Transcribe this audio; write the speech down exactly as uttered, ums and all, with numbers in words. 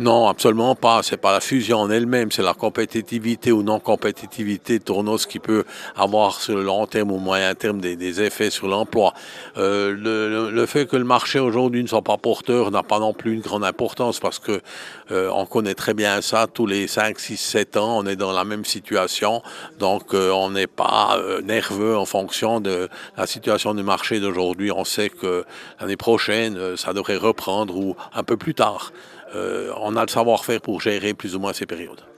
Non, absolument pas. C'est pas la fusion en elle-même, c'est la compétitivité ou non-compétitivité de Tournos qui peut avoir sur le long terme ou moyen terme des, des effets sur l'emploi. Euh, le, le, le fait que le marché aujourd'hui ne soit pas porteur n'a pas non plus une grande importance parce que euh, on connaît très bien ça. Tous les cinq, six, sept ans, on est dans la même situation. Donc, euh, on n'est pas euh, nerveux en fonction de la situation du marché d'aujourd'hui. On sait que l'année prochaine, euh, ça devrait reprendre ou un peu plus tard. Euh, on a le savoir-faire pour gérer plus ou moins ces périodes.